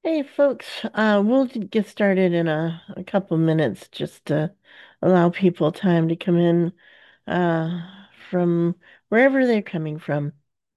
Hey folks, we'll get started in a couple minutes just to allow people time to come in from wherever they're coming from.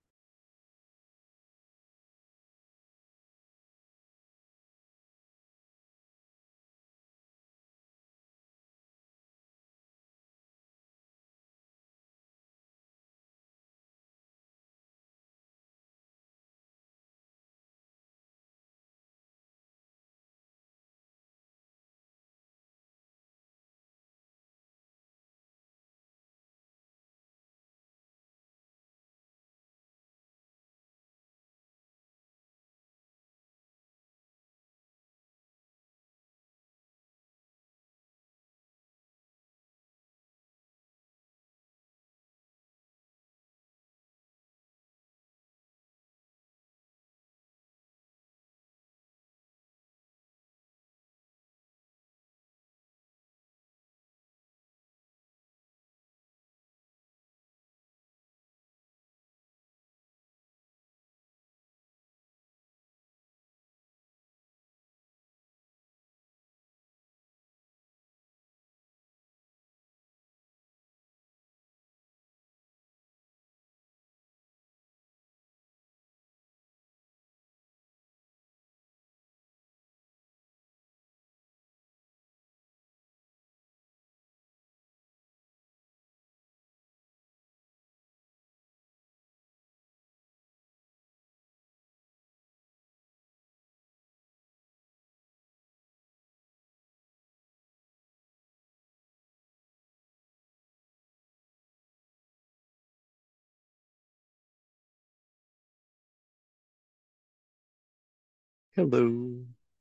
Hello.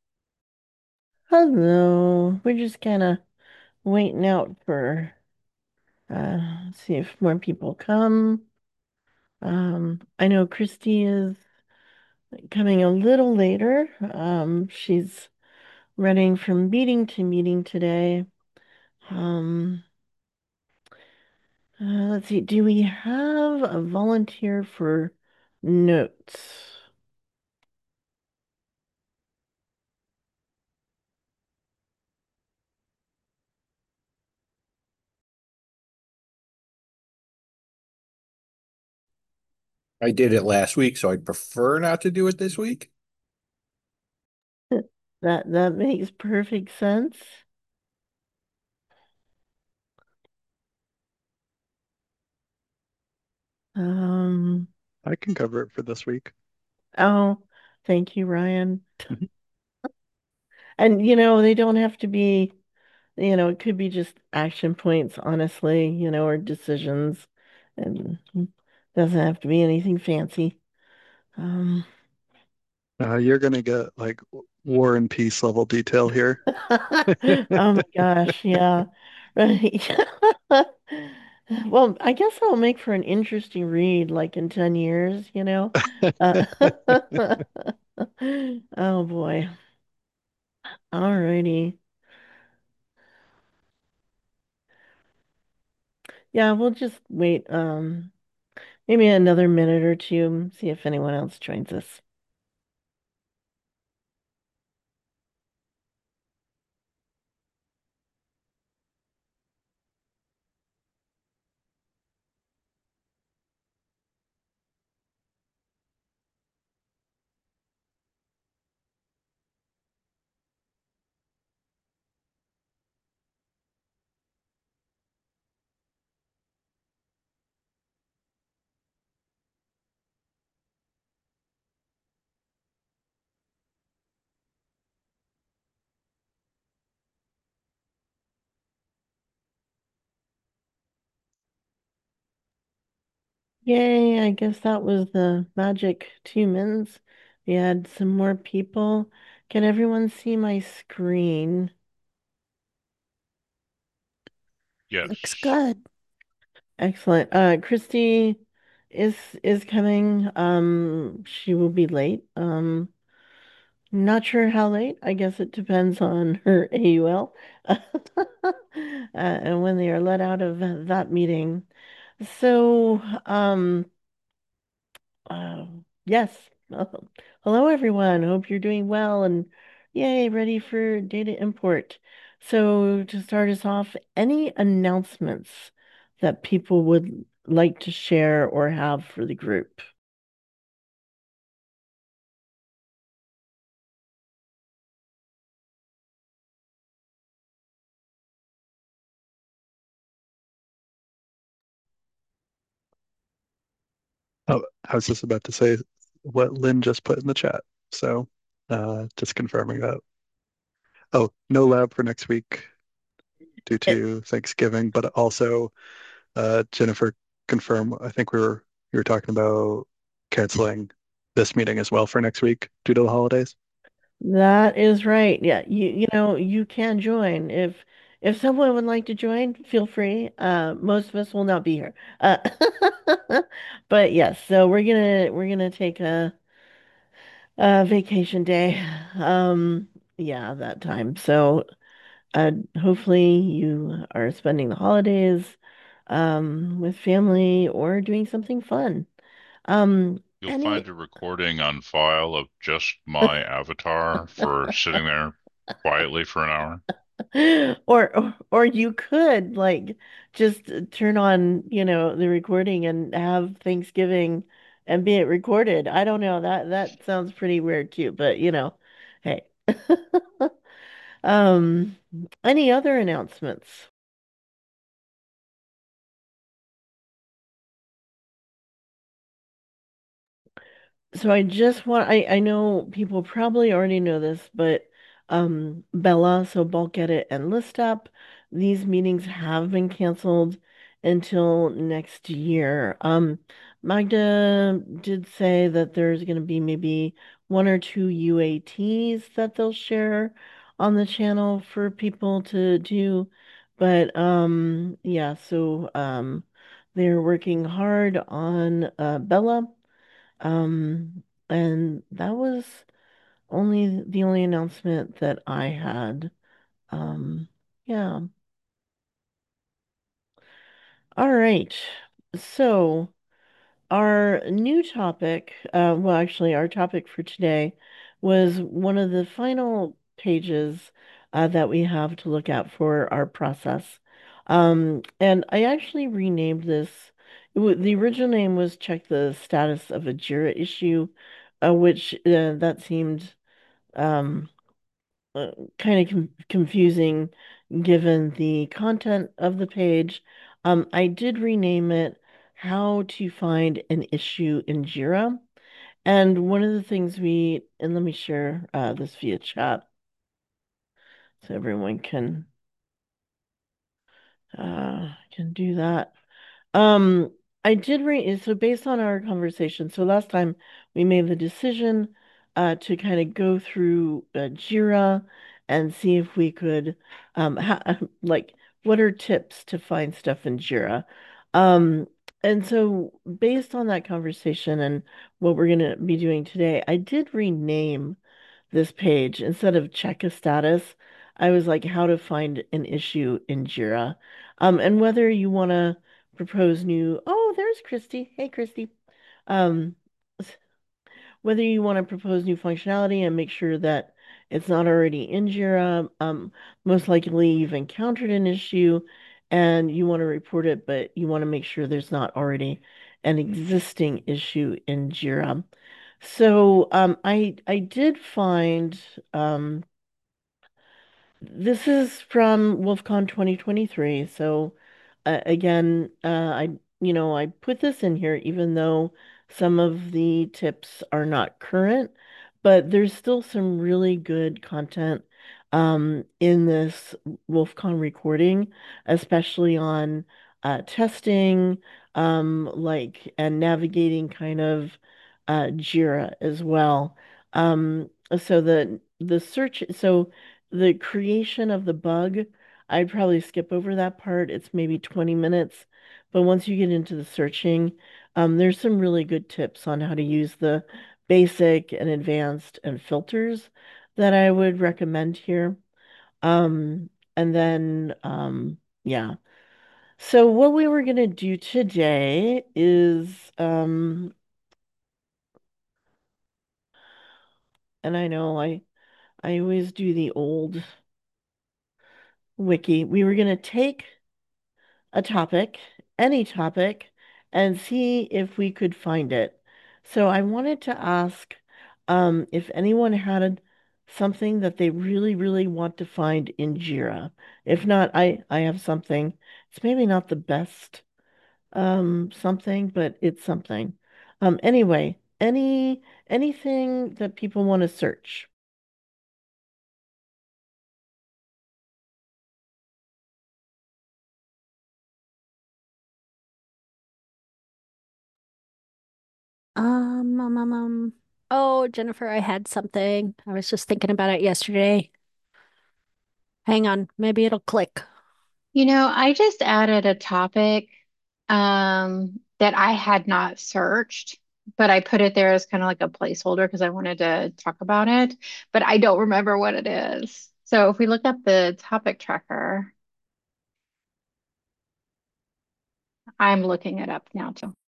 Hello, we're just kind of waiting out for see if more people come. I know Christy is coming a little later. She's running from meeting to meeting today. Um, let's see, do we have a volunteer for notes? I did it last week, so I'd prefer not to do it this week. That makes perfect sense. Um, I can cover it for this week. oh, thank you, Ryan. Mhm. And they don't have to be, it could be just action points, honestly, or decisions. And doesn't have to be anything fancy. Um, You're gonna get like War and Peace level detail here. oh my gosh, yeah. Right. Well, I guess that'll make for an interesting read, like in 10 years, you know? Uh, oh boy. Alrighty. Yeah, we'll just wait, maybe another minute or two, see if anyone else joins us. Yay, I guess that was the magic 2 minutes. We had some more people. Can everyone see my screen? Looks Yes. good. Excellent. Christy is is coming. She will be late. Not sure how late. I guess it depends on her AUL and when they are let out of that meeting. So, yes. Oh, hello, everyone. Hope you're doing well and yay, ready for data import. So, to start us off, any announcements that people would like to share or have for the group? Oh, I was just about to say what Lynn just put in the chat. So just confirming that. Oh, no lab for next week due It, to Thanksgiving, but also Jennifer confirmed, I think you were talking about canceling this meeting as well for next week due to the holidays. that is right. Yeah, you can join if someone would like to join, feel free. Most of us will not be here. Uh, but yes, so we're gonna take a vacation day. Yeah, that time. So, hopefully you are spending the holidays, with family or doing something fun. You'll find Any, a recording on file of just my avatar for sitting there quietly for an hour. or you could like just turn on, the recording and have Thanksgiving and be it recorded. I don't know. That sounds pretty weird too, but hey. Um, any other announcements? So I know people probably already know this, but Bella, so Bulk Edit and List Up, these meetings have been canceled until next year. Magda did say that there's going to be maybe one or two UATs that they'll share on the channel for people to do. But yeah, so they're working hard on Bella. And that was only the only announcement that I had. Um, yeah. All right. So our new topic, well, actually, our topic for today was one of the final pages that we have to look at for our process. And I actually renamed this. The original name was Check the Status of a JIRA issue, which that seemed um, uh, kind of confusing given the content of the page. I did rename it How to Find an Issue in Jira. And one of the things and let me share this via chat so everyone can do that. Um, I did read, so based on our conversation, so last time we made the decision to kind of go through Jira and see if we could, ha like, what are tips to find stuff in Jira? Um, and so based on that conversation and what we're going to be doing today, I did rename this page. Instead of check a status, I was like, how to find an issue in Jira. And whether you want to propose oh, there's Christy. Hey, Christy. Um, Whether you want to propose new functionality and make sure that it's not already in Jira, most likely you've encountered an issue and you want to report it, but you want to make sure there's not already an existing issue in Jira. So I did find this is from WolfCon 2023. So again, I put this in here even though some of the tips are not current, but there's still some really good content in this WolfCon recording, especially on testing, and navigating kind of Jira as well. So the search, so the creation of the bug, I'd probably skip over that part. It's maybe 20 minutes. But once you get into the searching, there's some really good tips on how to use the basic and advanced and filters that I would recommend here. Um, and then, yeah. So what we were going to do today is and I know I always do the old wiki. We were going to take a topic, any topic, and see if we could find it. So I wanted to ask if anyone had something that they really, really want to find in Jira. If not, I have something. It's maybe not the best something, but it's something. Anyway, anything that people want to search. Um, um, um, um. Oh, Jennifer, I had something. I was just thinking about it yesterday. Hang on, maybe it'll click. I just added a topic that I had not searched, but I put it there as kind of like a placeholder because I wanted to talk about it, but I don't remember what it is. So if we look up the topic tracker, I'm looking it up now too.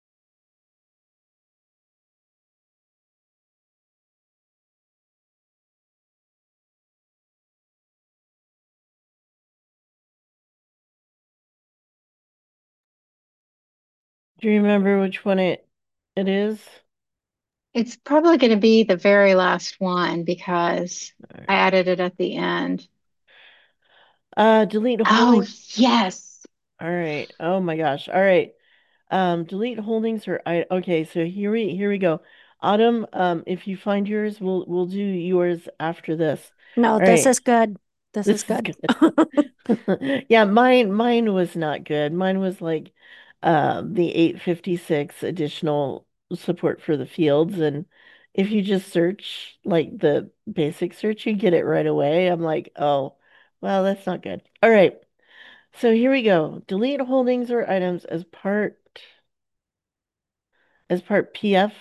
Do you remember which one it is? It's probably going to be the very last one because All I right. added it at the end. Delete Oh, holdings. yes. All right. Oh my gosh. All right. Delete holdings or I okay, so here we go. Autumn, if you find yours, we'll do yours after this. No, All this right. is good. This is This is good. good. Yeah, mine was not good. Mine was like the 856 additional support for the fields, and if you just search like the basic search, you get it right away. I'm like, "Oh, well, that's not good." All right. So here we go. Delete holdings or items as part PF.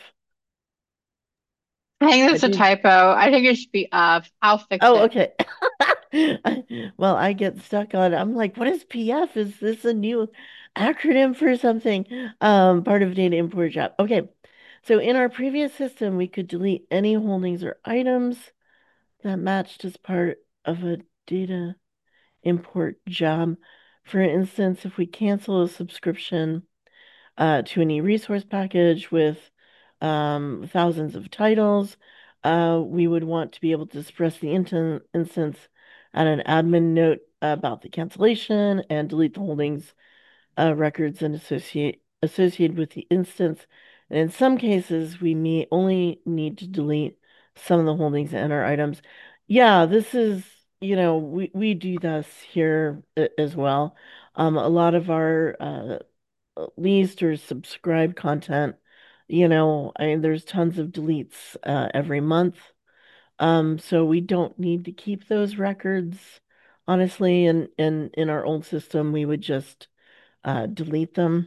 I think I that's a did. typo. I think it should be up. I'll fix Oh, it. okay. Well, I get stuck on. I'm like, what is PF? Is this a new acronym for something? Part of data import job. Okay. So in our previous system, we could delete any holdings or items that matched as part of a data import job. For instance, if we cancel a subscription to any resource package with thousands of titles. We would want to be able to express the instance at an admin note about the cancellation and delete the holdings records and associated with the instance. And in some cases, we may only need to delete some of the holdings and our items. Yeah, this is, we do this here as well. A lot of our leased or subscribed content, there's tons of deletes every month. So we don't need to keep those records, honestly, and in our old system, we would just delete them.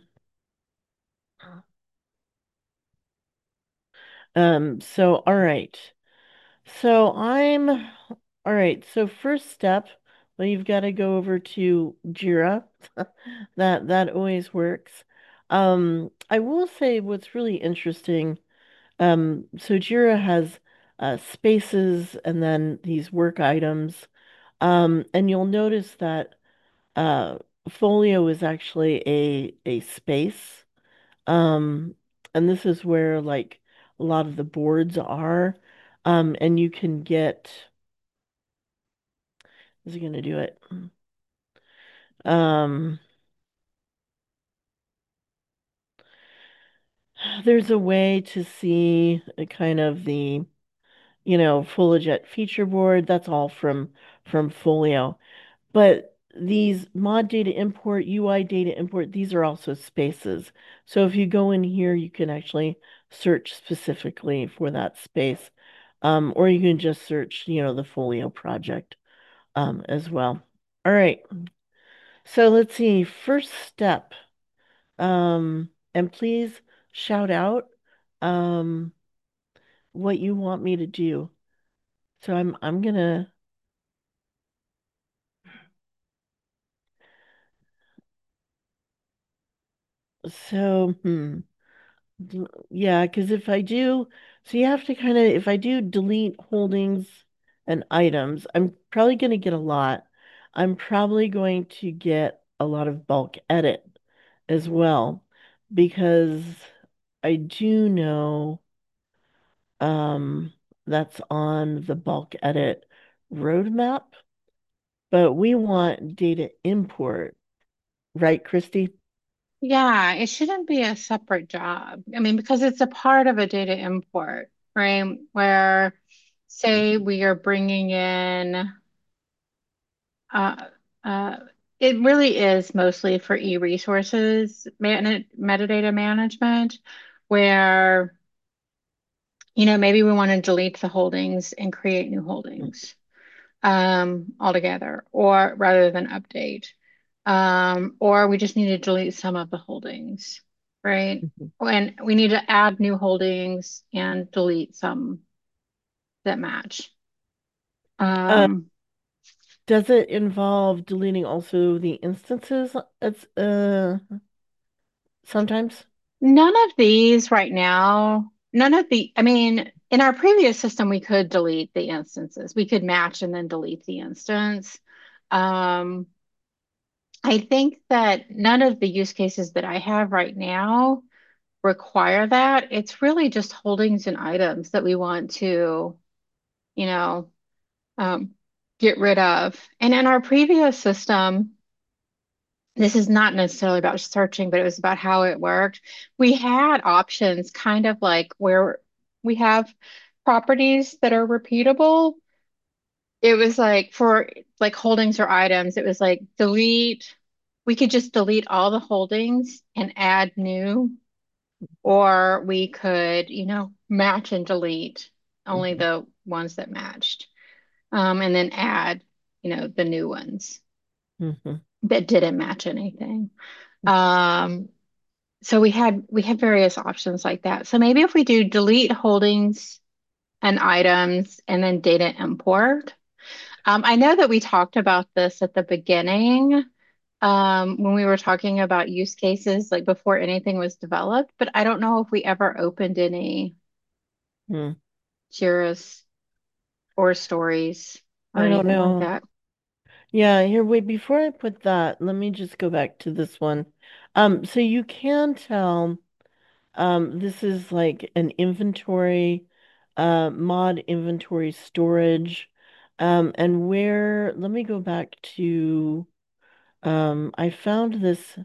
So all right. So all right. So first step, well, you've got to go over to Jira. That always works. I will say what's really interesting. So Jira has spaces and then these work items. And you'll notice that uh, Folio is actually a space. Um, and this is where like a lot of the boards are. And you can get, is it going to do it? Um, there's a way to see kind of the, Folijet feature board. That's all from Folio. But these mod data import, UI data import, these are also spaces. So if you go in here, you can actually search specifically for that space. Or you can just search, the Folio project as well. All right. So let's see. First step. And please shout out um, what you want me to do. So I'm gonna so yeah, because if I do So you have to kind of, if I do delete holdings and items, I'm probably going to get a lot. I'm probably going to get a lot of bulk edit as well because I do know um, that's on the bulk edit roadmap, but we want data import, right, Christy? Yeah, it shouldn't be a separate job. I mean, because it's a part of a data import, right? Where, say, we are bringing in, uh, uh, it really is mostly for e-resources metadata management, where, maybe we want to delete the holdings and create new holdings altogether, or rather than update. Or we just need to delete some of the holdings, right? Mhm. And we need to add new holdings and delete some that match. Uh, Um, does it involve deleting also the instances? It's sometimes. None of these right now, I mean, in our previous system, we could delete the instances. We could match and then delete the instance. Um, I think that none of the use cases that I have right now require that. It's really just holdings and items that we want to, you know, um, get rid of. And in our previous system, this is not necessarily about searching, but it was about how it worked. We had options kind of like where we have properties that are repeatable. It was like for like holdings or items, it was like delete. We could just delete all the holdings and add new, or we could, match and delete only Mhm. the ones that matched, and then add, the new ones Mhm. that didn't match anything. Um, so we had various options like that. So maybe if we do delete holdings and items and then data import. I know that we talked about this at the beginning, when we were talking about use cases, like before anything was developed, but I don't know if we ever opened any Hmm. Jira's or stories or I don't anything like know. that. Yeah, here, wait, before I put that, let me just go back to this one. So you can tell, this is like an inventory, mod inventory storage, and let me go back to, I found this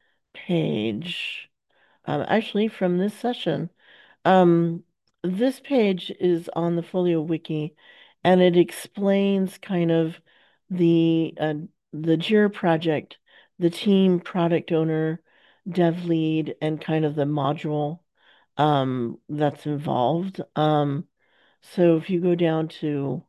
page, actually from this session. Um, this page is on the Folio Wiki, and it explains kind of the Jira project, the team, product owner, dev lead, and kind of the module that's involved. So if you go down to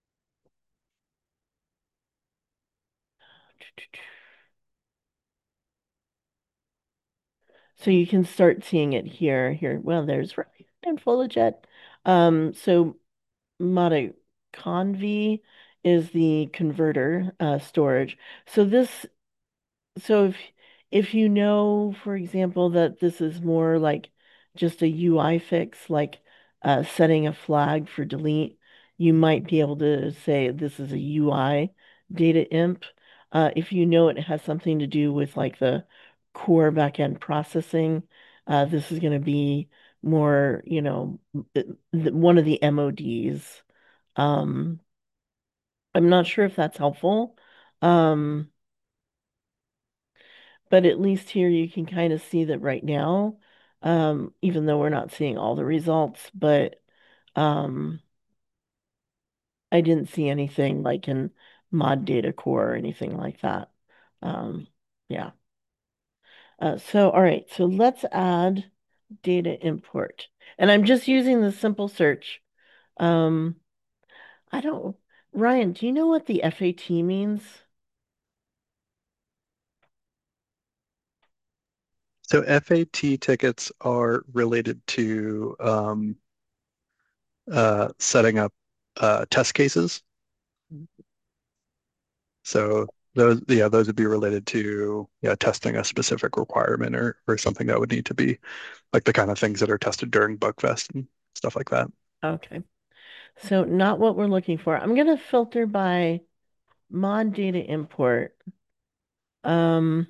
so you can start seeing it here. Here, well, there's Ryan and FoliJet. So Mata Conv is the converter storage. So if you know, for example, that this is more like just a UI fix, like setting a flag for delete, you might be able to say this is a UI data imp. If you know it has something to do with like the core backend processing, this is going to be more, one of the MODs. Um, I'm not sure if that's helpful. Um, but at least here you can kind of see that right now, even though we're not seeing all the results, but um, I didn't see anything like in mod data core or anything like that. Um, yeah. So, all right, so let's add data import. And I'm just using the simple search. Um, I don't, Ryan, do you know what the FAT means? So FAT tickets are related to setting up test cases. So those would be related to testing a specific requirement or something that would need to be like the kind of things that are tested during Bugfest stuff like that. Okay. So not what we're looking for. I'm gonna filter by mod data import. Um,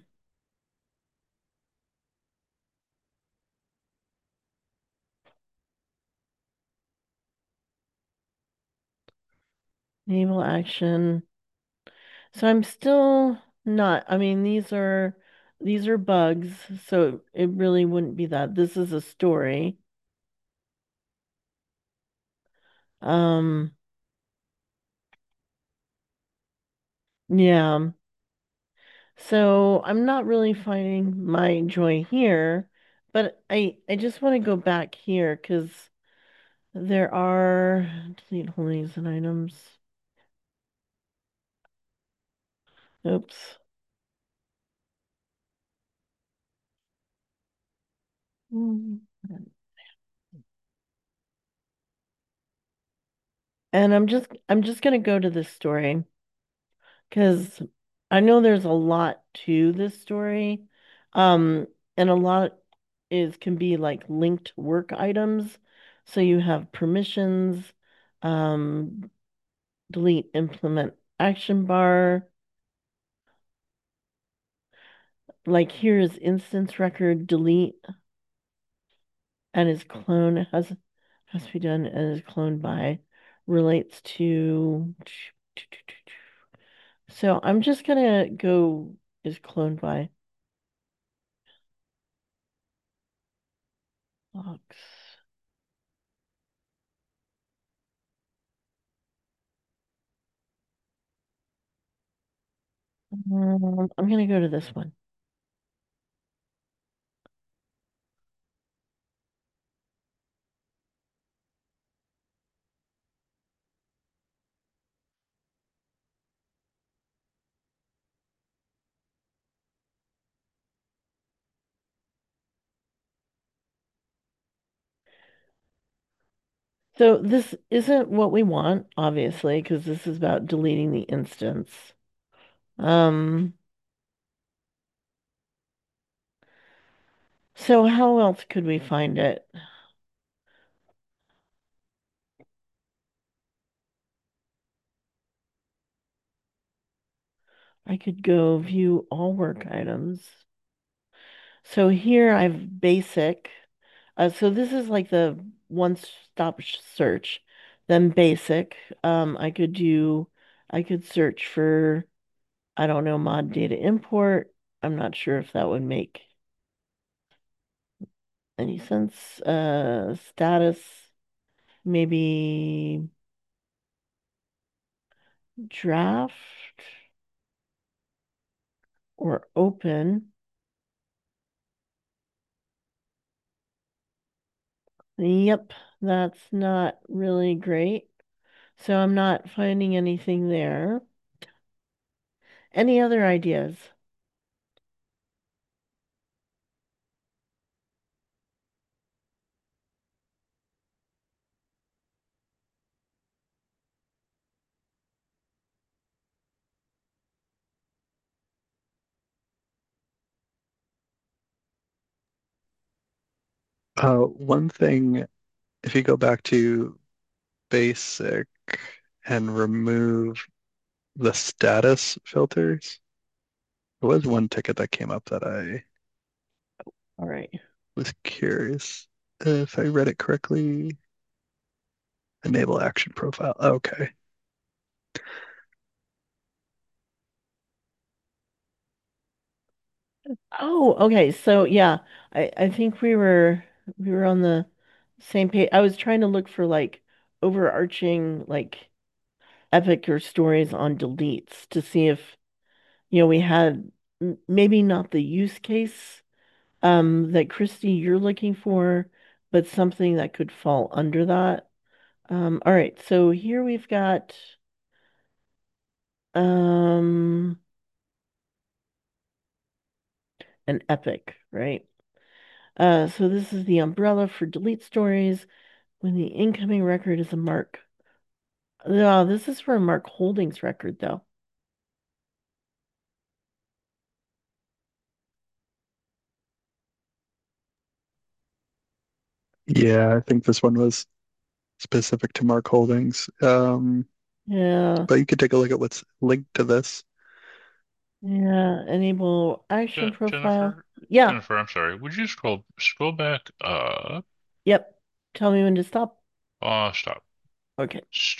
enable action. So I'm still not, I mean, these are bugs, so it really wouldn't be that. This is a story. Um, yeah. So I'm not really finding my joy here, but I just want to go back here because there are delete holdings and items. Oops. Mm. And I'm just gonna go to this story because I know there's a lot to this story. Um, and a lot is can be like linked work items. So you have permissions, um, delete implement action bar. Like here is instance record delete and is clone has to be done and is cloned by relates to. So I'm just gonna go is cloned by box. I'm gonna go to this one. So this isn't what we want, obviously, because this is about deleting the instance. Um, so how else could we find it? I could go view all work items. So here I've basic. So this is like the one-stop search. Then basic. I could search for, I don't know, mod data import. I'm not sure if that would make any sense. Status, maybe draft or open. Yep, that's not really great. So I'm not finding anything there. Any other ideas? One thing, if you go back to basic and remove the status filters, there was one ticket that came up that I All right. was curious if I read it correctly. Enable action profile. Okay. Oh, okay. So yeah, I think we were on the same page. I was trying to look for like overarching like epic or stories on deletes to see if we had maybe not the use case that Christy you're looking for, but something that could fall under that. All right. So here we've got um an epic, right? So this is the umbrella for delete stories when the incoming record is a mark. No, this is for a Mark Holdings record, though. Yeah, I think this one was specific to Mark Holdings. Yeah. But you could take a look at what's linked to this. Yeah. Enable action profile. Jennifer, Yeah. Jennifer, I'm sorry. Would you scroll back up? Yep. Tell me when to stop. Stop. Okay.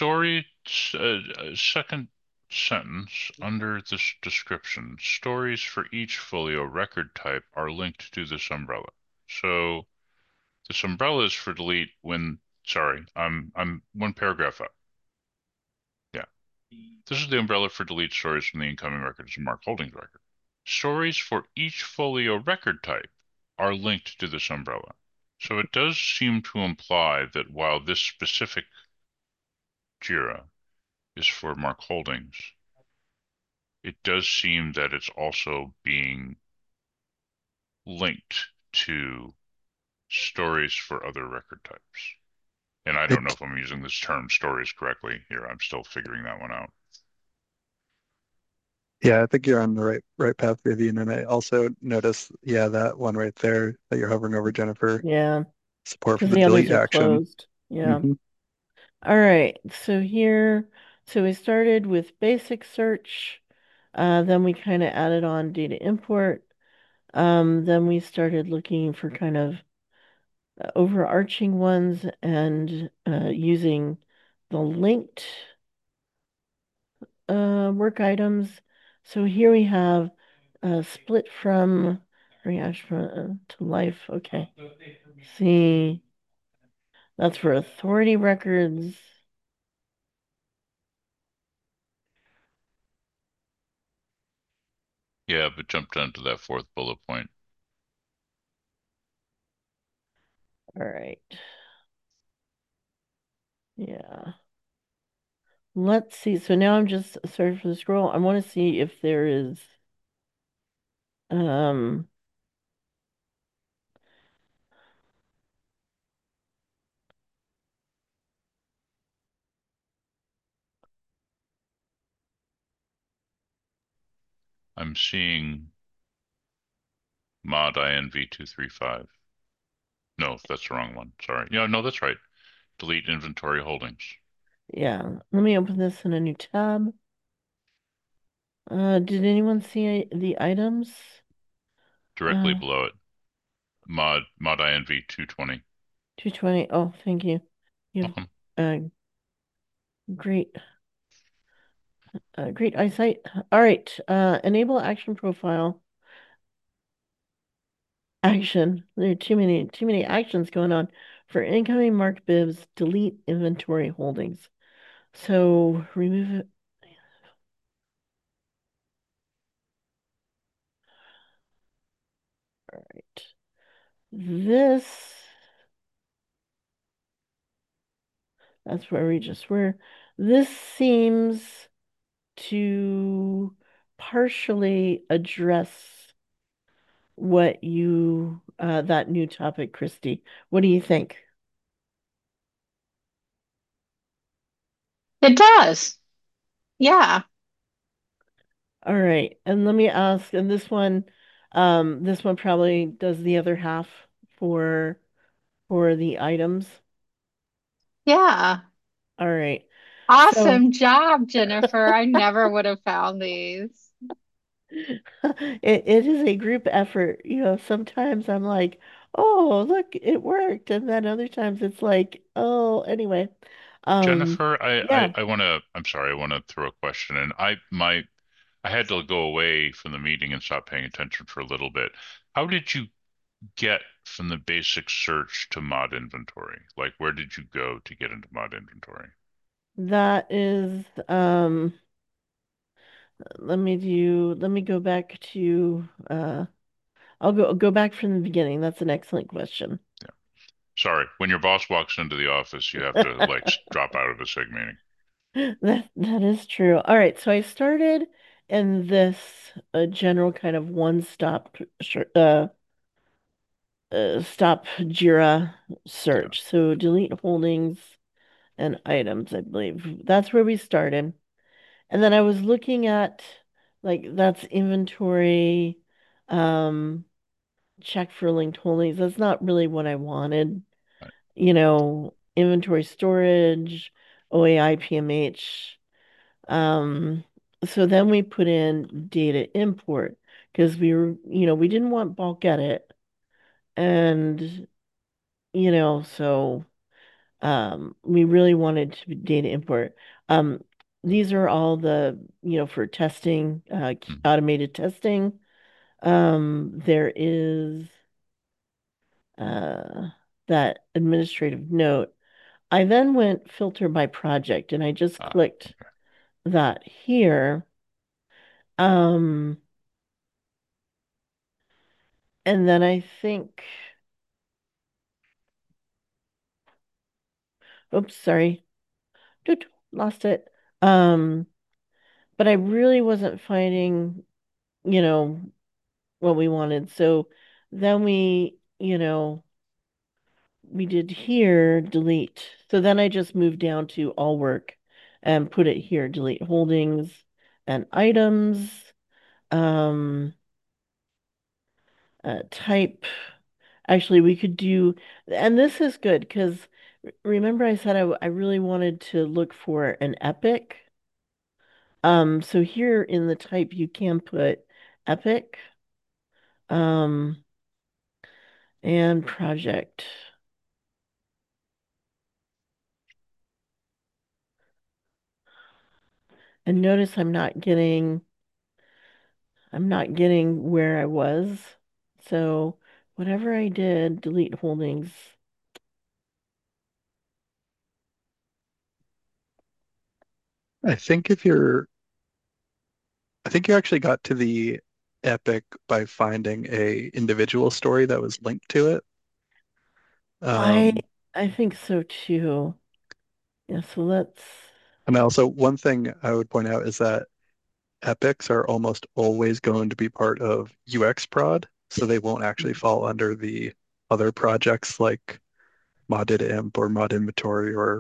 Second sentence under this description. Stories for each folio record type are linked to this umbrella. So this umbrella is for delete when, sorry, I'm one paragraph up. Yeah. This is the umbrella for delete stories from the incoming records of Mark Holdings record. Stories for each folio record type are linked to this umbrella. So it does seem to imply that while this specific JIRA is for Mark Holdings, it does seem that it's also being linked to stories for other record types. And I don't know It, if I'm using this term stories correctly here. I'm still figuring that one out. yeah, I think you're on the right path, Vivian. And I also noticed, yeah, that one right there that you're hovering over, Jennifer, Yeah. support for Because the the others delete are action. closed. Yeah. Hmm. All right. So here, so we started with basic search. Then we kind of added on data import. Then we started looking for kind of overarching ones and using the linked work items. So here we have split from reaction to life. Okay. See, that's for authority records. Yeah, but jump down to that fourth bullet point. All right. Yeah. Let's see. So now I'm just sorry for the scroll. I want to see if there is um I'm seeing mod INV235. No, that's the wrong one. Sorry. Yeah, no, that's right. Delete inventory holdings. yeah. Let me open this in a new tab. Did anyone see the items? Directly Uh, below it. Mod INV220. 220. Oh, thank you. You have Welcome. uh great great eyesight. All right. Enable action profile. Action. There are too many actions going on. For incoming marked bibs, delete inventory holdings. So remove it. All right. This, that's where we just were. This seems to partially address what you, that new topic, Christy. What do you think? It does. Yeah. All right. And let me ask, and this one probably does the other half for the items. Yeah. All right. So Awesome job, Jennifer. I never would have found these. it is a group effort. Sometimes I'm like, oh, look, it worked. And then other times it's like, oh, anyway. Um, Jennifer, yeah, I'm sorry, I want to throw a question in. I had to go away from the meeting and stop paying attention for a little bit. How did you get from the basic search to mod inventory? Like, where did you go to get into mod inventory? that is, let me go back to, I'll go back from the beginning. That's an excellent question. Yeah. Sorry, when your boss walks into the office, you have to like drop out of a SIG meeting. That is true. All right, so I started in this general kind of one-stop stop Jira Yeah. search. So delete holdings and items, I believe. That's where we started. And then I was looking at like that's inventory, um, check for linked holdings. That's not really what I wanted. Right. You know, inventory storage, OAI, PMH. Um, so then we put in data import because we didn't want bulk edit. And, so we really wanted to be data import. Um, these are all for testing, Mhm. automated testing. There is uh, that administrative note. I then went filter by project and I just Ah, clicked that here. Um, and then I think, oops, sorry, Doot, lost it. Um, but I really wasn't finding, you know, what we wanted. So then we did here, delete. So then I just moved down to all work and put it here, delete holdings and items, um, type. Actually, we could do, and this is good because remember I said I really wanted to look for an epic. So here in the type you can put epic, um, and project. And notice I'm not getting where I was. So whatever I did, delete holdings. I think if you're, I think you actually got to the epic by finding a individual story that was linked to it. I Um, I think so too. Yeah, so let's and also one thing I would point out is that epics are almost always going to be part of UX prod, so they won't actually fall under the other projects like ModInit or Mod Inventory or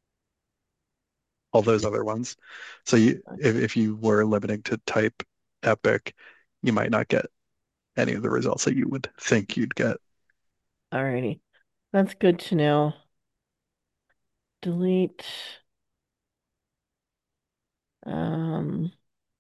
all those other ones. So if you were limiting to type epic, you might not get any of the results that you would think you'd get. alrighty. That's good to know. Delete. Um,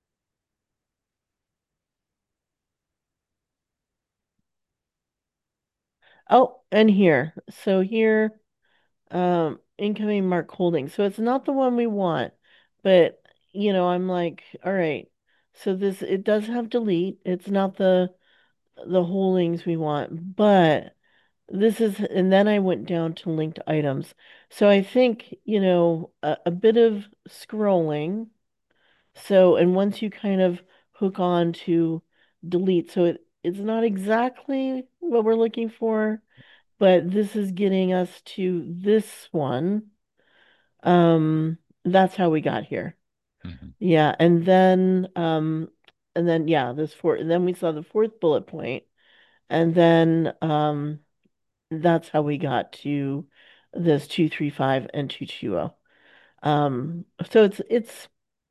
oh, and here. So here, incoming Mark Holding. So it's not the one we want, but I'm like, all right. So this it does have delete. It's not the holdings we want, but this is, and then I went down to linked items. So I think, a bit of scrolling. So, and once you kind of hook on to delete, so it's not exactly what we're looking for, but this is getting us to this one. That's how we got here. mhm. Yeah, and then yeah, this fourth, and then we saw the fourth bullet point, and then that's how we got to this 235 and 220. So it's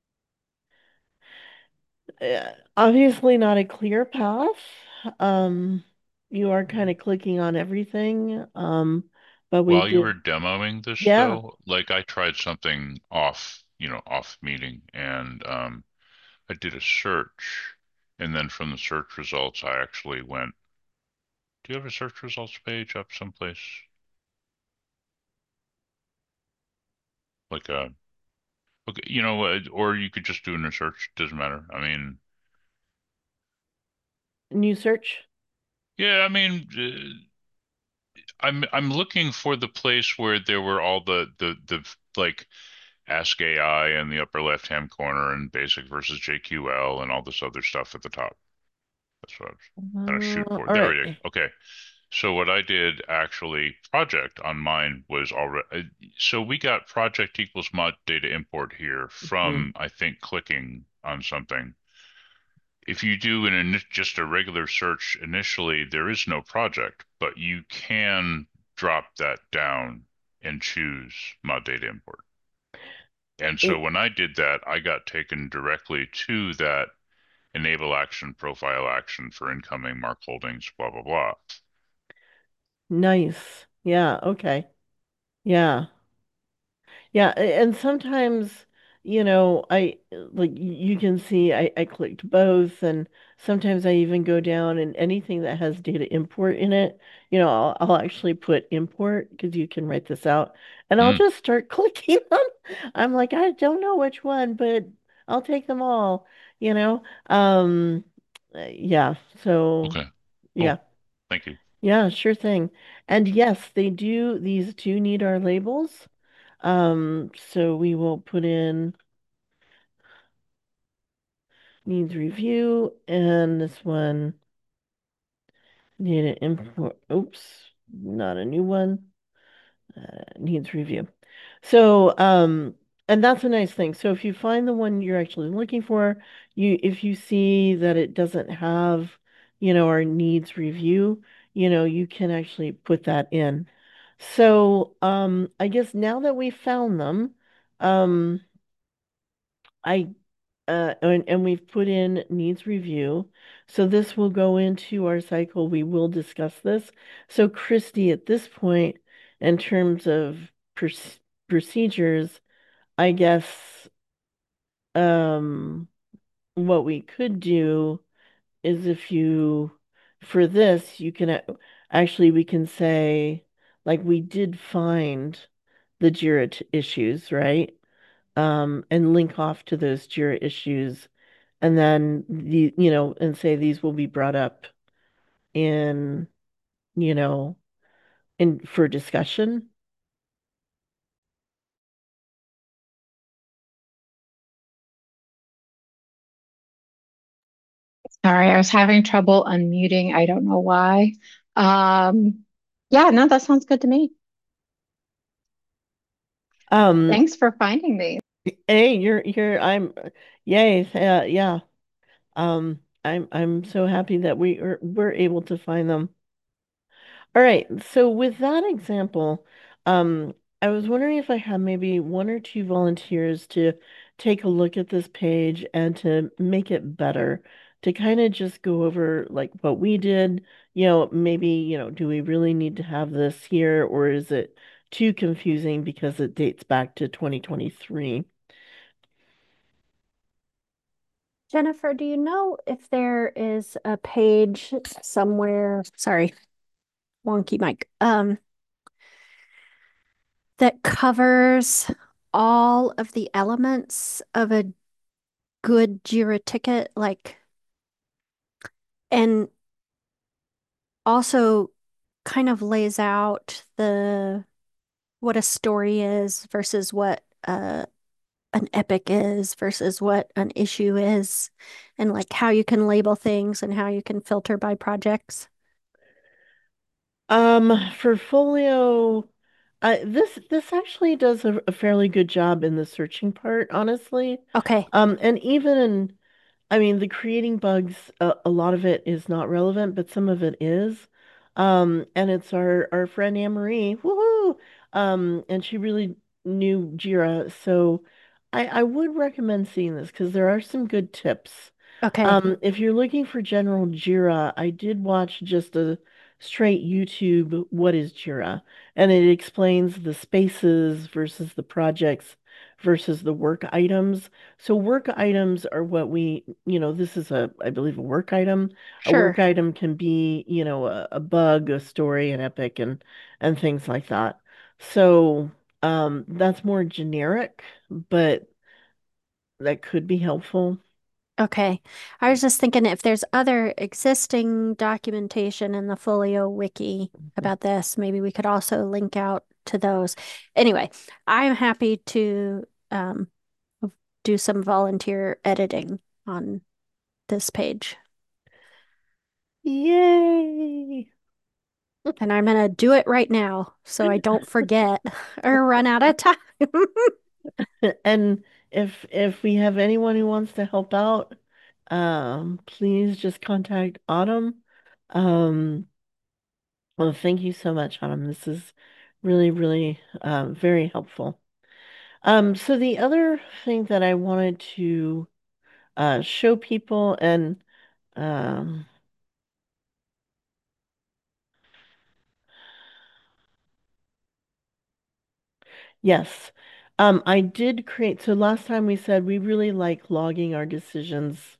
obviously not a clear path. Um, you are kind of clicking on everything. But we While you did, were demoing this yeah. though, like I tried something off, off meeting and I did a search and then from the search results I actually went, do you have a search results page up someplace? Like a okay, or you could just do in a search, doesn't matter. I mean, New search. yeah, I mean, I'm looking for the place where there were all the like Ask AI in the upper left hand corner and Basic versus JQL and all this other stuff at the top. That's what I was kind of shooting for. All There right. we go. Okay. So what I did actually project on mine was already, so we got project equals mod data import here Mhm. from, I think, clicking on something. If you do just a regular search initially, there is no project, but you can drop that down and choose mod data import. And so It, when I did that, I got taken directly to that enable action, profile action for incoming Mark Holdings, blah, blah, blah. nice. Yeah, okay. Yeah. Yeah, and sometimes, I like you can see I clicked both, and sometimes I even go down and anything that has data import in it, I'll actually put import because you can write this out, and I'll Mm, just start clicking on. I'm like, I don't know which one, but I'll take them all, you know. Yeah, so okay, yeah. cool. Thank you. Yeah, sure thing. And yes, these do need our labels. So we will put in needs review and this one need an import. Oops, not a new one. Needs review. So, and that's a nice thing. So if you find the one you're actually looking for, if you see that it doesn't have, our needs review, you can actually put that in. So, I guess now that we found them, um, I and we've put in needs review. So this will go into our cycle. We will discuss this. So Christy, at this point, in terms of procedures, I guess what we could do is if you for this, you can actually we can say like we did find the JIRA issues, right? And link off to those JIRA issues and then and say these will be brought up in, you know, in for discussion. Sorry, I was having trouble unmuting. I don't know why. Yeah, no, that sounds good to me. Um, Thanks for finding these. hey, yay, yeah. I'm so happy that we're able to find them. All right, so with that example, I was wondering if I had maybe one or two volunteers to take a look at this page and to make it better, to kind of just go over like what we did, maybe, do we really need to have this here or is it too confusing because it dates back to 2023? Jennifer, do you know if there is a page somewhere, sorry, wonky mic, that covers all of the elements of a good Jira ticket, like, and also kind of lays out the what a story is versus what an epic is versus what an issue is, and like how you can label things and how you can filter by projects. For Folio, this actually does a fairly good job in the searching part, honestly. Okay, And even in I mean, the creating bugs, a lot of it is not relevant, but some of it is. And it's our friend Anne Marie, woohoo! And she really knew Jira, so I would recommend seeing this because there are some good tips. okay, If you're looking for general Jira, I did watch just a straight YouTube, what is Jira? And it explains the spaces versus the projects versus the work items. So work items are what this is I believe, a work item. A work sure. item can be, a bug, a story, an epic, and things like that. So, that's more generic, but that could be helpful. Okay. I was just thinking if there's other existing documentation in the Folio wiki about this, maybe we could also link out to those. Anyway, I'm happy to do some volunteer editing on this page. Yay! And I'm gonna do it right now so I don't forget or run out of time. And if we have anyone who wants to help out, please just contact Autumn. Um, well, thank you so much, Autumn. This is really, really very helpful. So the other thing that I wanted to show people and um, Yes. I did create, so last time we said we really like logging our decisions,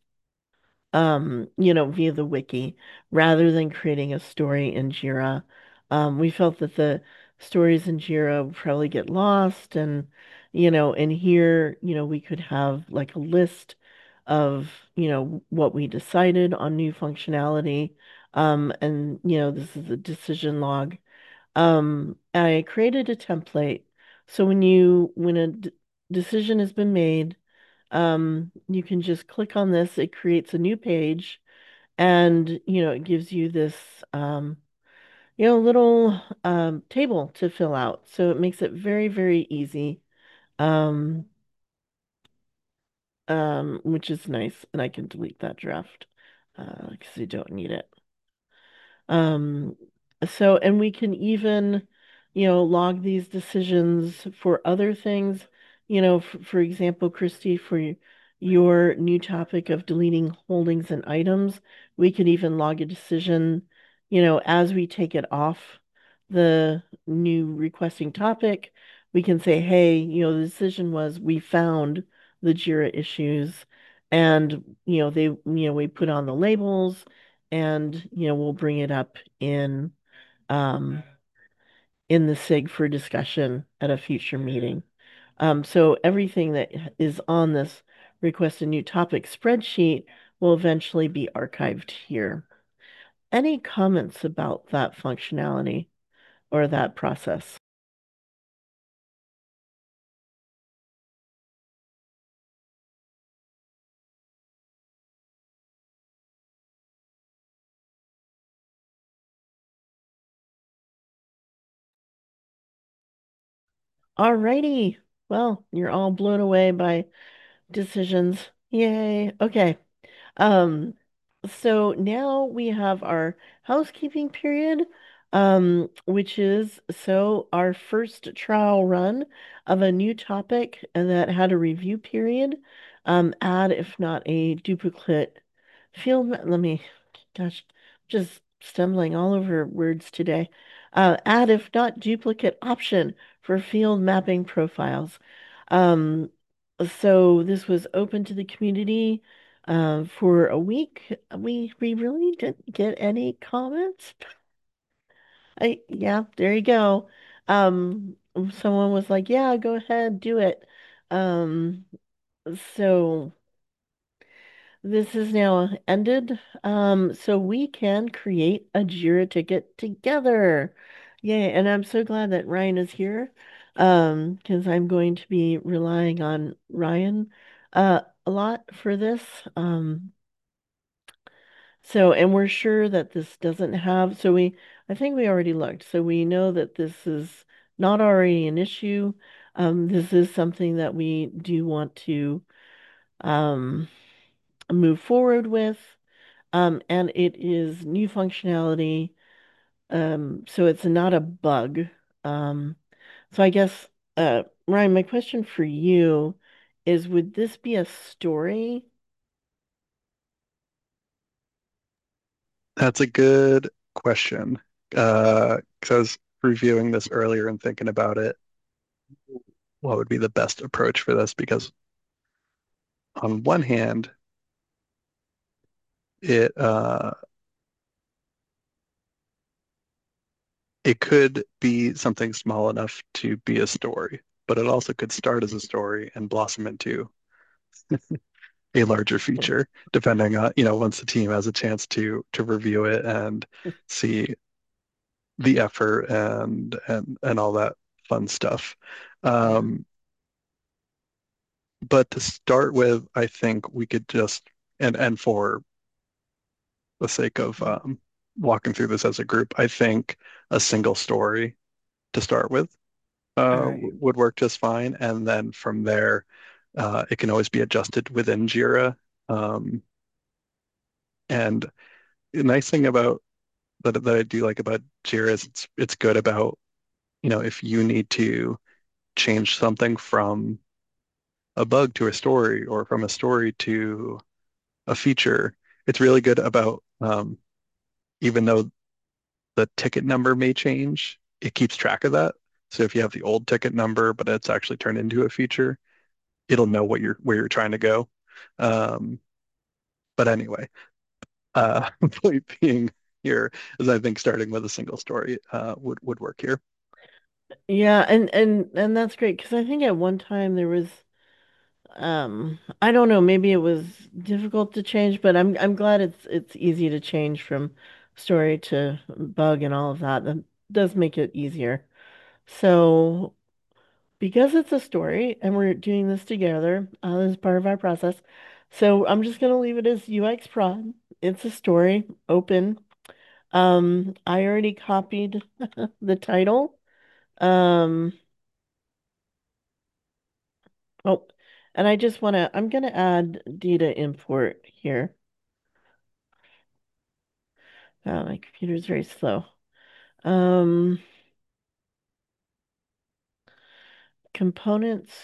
via the wiki rather than creating a story in Jira. We felt that the stories in Jira would probably get lost and, in here, we could have like a list of, what we decided on new functionality. And, this is a decision log. I created a template. So when a decision has been made, you can just click on this. It creates a new page and, it gives you this, little table to fill out. So it makes it very, very easy, um, which is nice. And I can delete that draft because I don't need it. Um, and we can even, log these decisions for other things. For example, Christy, for your new topic of deleting holdings and items, we could even log a decision, as we take it off the new requesting topic. We can say, hey, the decision was we found the JIRA issues and, we put on the labels and we'll bring it up um in the SIG for discussion at a future meeting. So everything that is on this request a new topic spreadsheet will eventually be archived here. Any comments about that functionality or that process? Alrighty. Well, you're all blown away by decisions. Yay. Okay. Um, so now we have our housekeeping period, which is our first trial run of a new topic and that had a review period. Add, if not a duplicate let me, gosh, just stumbling all over words today. Add, if not duplicate option for field mapping profiles. Um, so this was open to the community for a week. We really didn't get any comments. Yeah, there you go. Someone was like, "Yeah, go ahead, do it." Um, so this is now ended. So we can create a Jira ticket together. Yay, and I'm so glad that Ryan is here. Because I'm going to be relying on Ryan a lot for this. And we're sure that this doesn't have, I think we already looked, so we know that this is not already an issue. This is something that we do want to um, move forward with. And it is new functionality, so it's not a bug. Um, so I guess, Ryan, my question for you is, would this be a story? That's a good question. 'Cause I was reviewing this earlier and thinking about it, what would be the best approach for this? Because on one hand, it it could be something small enough to be a story, but it also could start as a story and blossom into a larger feature, depending on, once the team has a chance to review it and see the effort and all that fun stuff. Yeah. Um, but to start with, I think we could just and for the sake of walking through this as a group, I think a single story to start with All right. would work just fine. And then from there, it can always be adjusted within Jira. Um, and the nice thing about that I do like about Jira is it's good about, if you need to change something from a bug to a story or from a story to a feature, it's really good about even though the ticket number may change, it keeps track of that. So if you have the old ticket number, but it's actually turned into a feature, it'll know where you're trying to go. Um, but anyway, point being here is I think starting with a single story would work here. Yeah, and that's great because I think at one time there was I don't know, maybe it was difficult to change, but I'm glad it's easy to change from story to bug and all of that. That does make it easier. So because it's a story and we're doing this together, this is part of our process. So I'm just gonna leave it as UX prod. It's a story, open. I already copied the title. Um, oh, and I'm gonna add data import here. My computer's very slow. Um, components.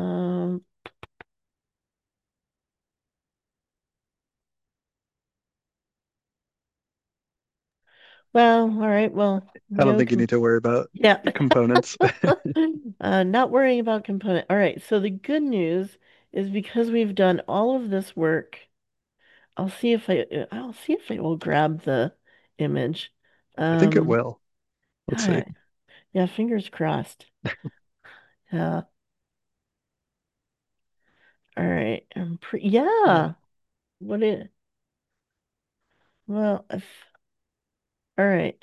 Well, all right. Well, I don't no. think you need to worry about Yeah. components. Not worrying about component. All right. So the good news is because we've done all of this work, I'll see if it will grab the image. I think it Um, will. Let's see. yeah, yeah, fingers crossed. Yeah. All right. Yeah. Yeah. What it well, all right.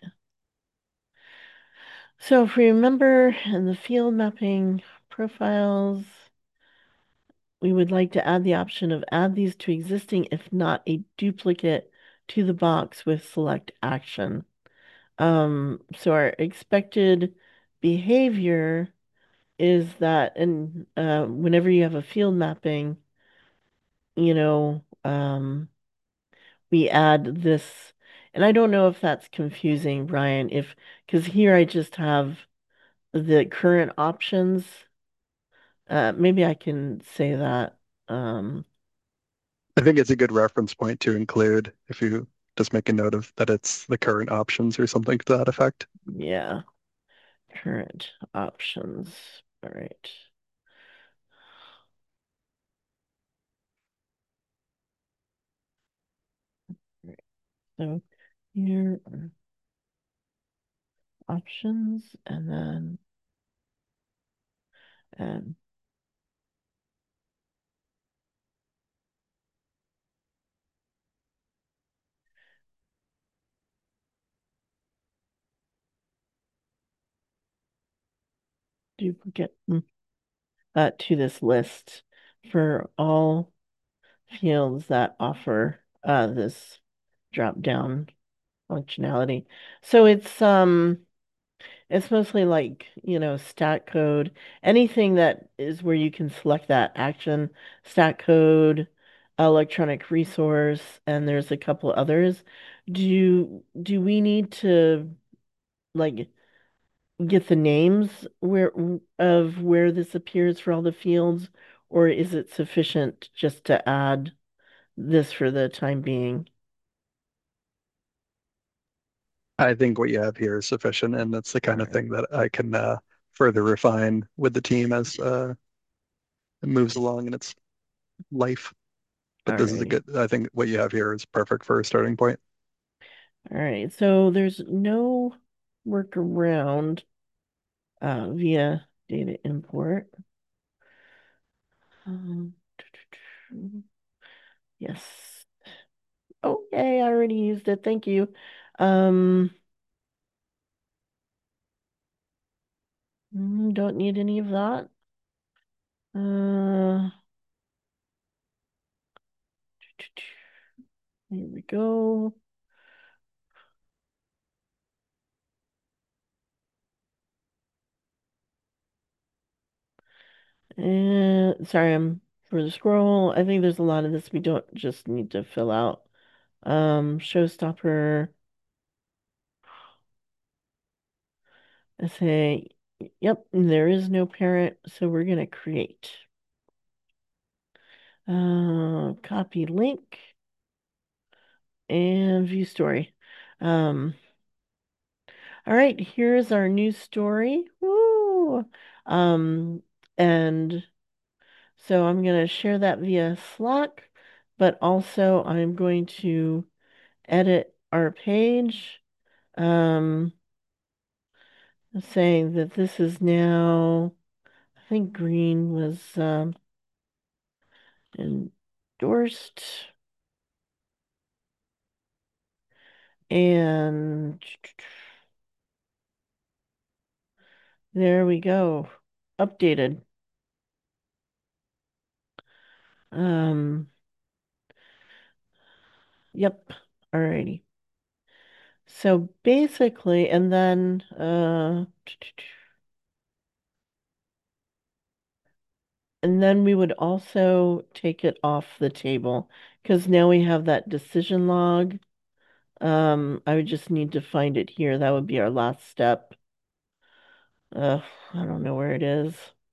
So if we remember in the field mapping profiles, we would like to add the option of add these to existing, if not a duplicate to the box with select action. So our expected behavior is that, and whenever you have a field mapping, you know, we add this, and I don't know if that's confusing, Brian, if because here I just have the current options. Maybe I can say that. Um, I think it's a good reference point to include if you just make a note of that it's the current options or something to that effect. yeah, current options. All right. Right. So here are options, and then and duplicate to this list for all fields that offer this drop down functionality. So it's mostly like, stat code, anything that is where you can select that action, stat code, electronic resource, and there's a couple others. Do we need to like get the names of where this appears for all the fields, or is it sufficient just to add this for the time being? I think what you have here is sufficient, and that's the All kind of right. thing that I can further refine with the team as it moves along in its life. But All this is a right. good, I think what you have here is perfect for a starting point. All right. So there's no workaround via data import. Um, yes. Okay, I already used it. Thank you. Um, don't need any of that. Uh, here we go. And sorry, I'm for the scroll. I think there's a lot of this we don't just need to fill out. Showstopper. I say, yep, there is no parent, so we're gonna create. Copy link and view story. Um, all right, here's our new story. Woo! Woo! And so I'm going to share that via Slack, but also I'm going to edit our page, um, saying that this is now, I think green was endorsed. And there we go. Updated. Um, yep. Alrighty. So basically, and then we would also take it off the table because now we have that decision log. I would just need to find it here. That would be our last step. I don't know where it is.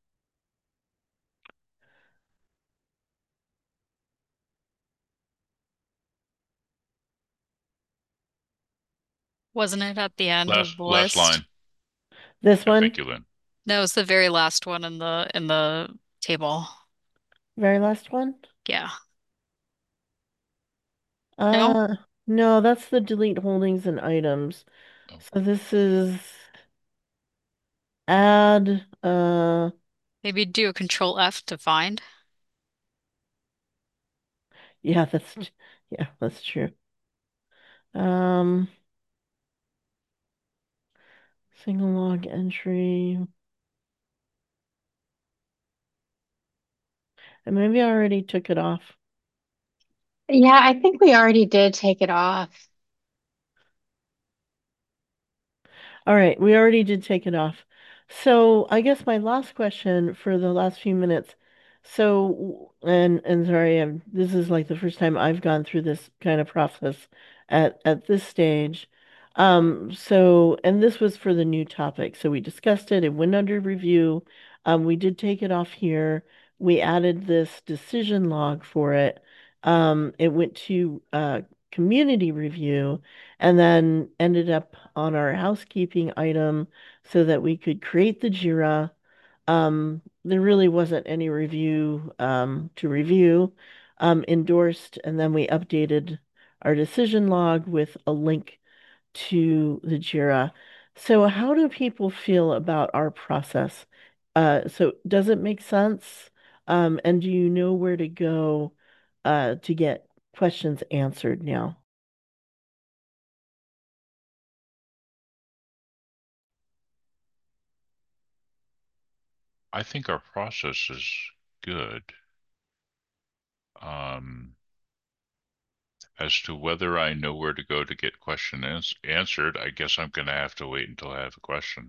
Wasn't it at the end of Last the last list? line. This Yeah, one, thank you, Lynn. That was the very last one in the table. very last one. Yeah. No? Uh, no, that's the delete holdings and items. Oh, So this is add, Maybe do a control F to find. yeah, yeah, that's true. Um, single log entry. And maybe I already took it off. Yeah, I think we already did take it off. All right, we already did take it off. So I guess my last question for the last few minutes. So, and sorry, this is like the first time I've gone through this kind of process at this stage. So, and this was for the new topic. So we discussed it. It went under review. We did take it off here. We added this decision log for it. It went to community review and then ended up on our housekeeping item so that we could create the JIRA. There really wasn't any review to review, endorsed, and then we updated our decision log with a link to the JIRA. So how do people feel about our process? So does it make sense? And do you know where to go to get questions answered now? I think our process is good. As to whether I know where to go to get answered, I guess I'm going to have to wait until I have a question.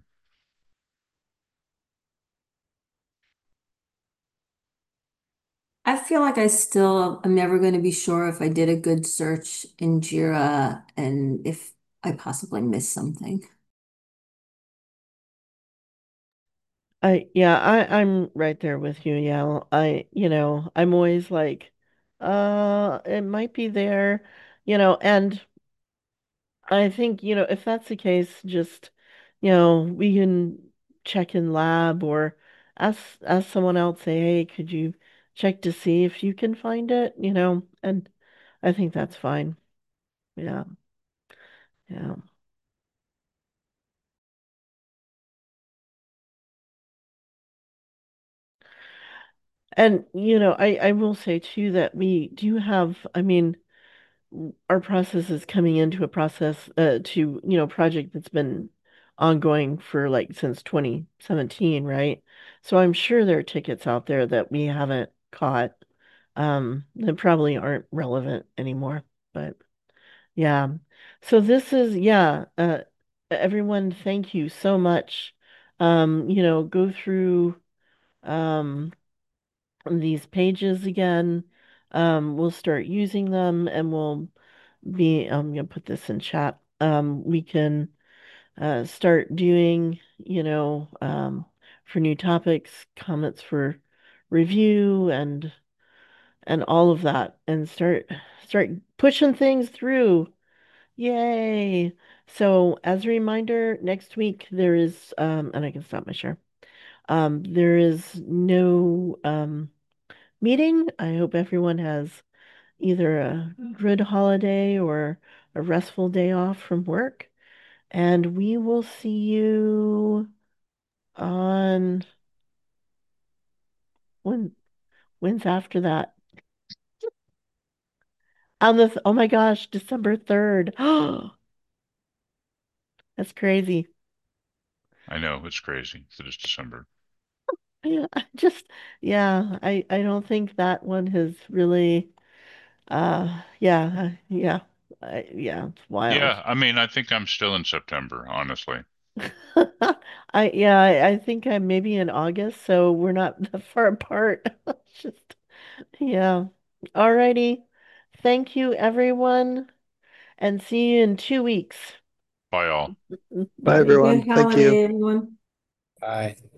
I feel like I still am never going to be sure if I did a good search in Jira and if I possibly missed something. I'm right there with you. Yeah, I'm always like, it might be there, and I think, if that's the case, just, we can check in lab or ask someone else, say, hey, could you check to see if you can find it, and I think that's fine. Yeah, yeah. And, I will say too that we do have, I mean, our process is coming into a process project that's been ongoing for like since 2017, right? So I'm sure there are tickets out there that we haven't caught that probably aren't relevant anymore. But yeah. So this is everyone, thank you so much. Go through um these pages again. We'll start using them and I'm gonna put this in chat. We can start doing, for new topics, comments for review and all of that and start pushing things through. Yay. So as a reminder, next week there is and I can stop my share. There is no meeting. I hope everyone has either a good holiday or a restful day off from work. And we will see you on when when's after that? On the oh my gosh, December 3rd. Oh, that's crazy. I know, it's crazy that it's December. Yeah, yeah, I don't think that one has really yeah. Yeah, it's wild. Yeah, I mean, I think I'm still in September, honestly. I think I'm maybe in August, so we're not that far apart. It's just yeah. Alrighty. Thank you, everyone, and see you in 2 weeks. Bye all. Bye, Bye. Have a good everyone. Thank you. holiday, everyone. Bye.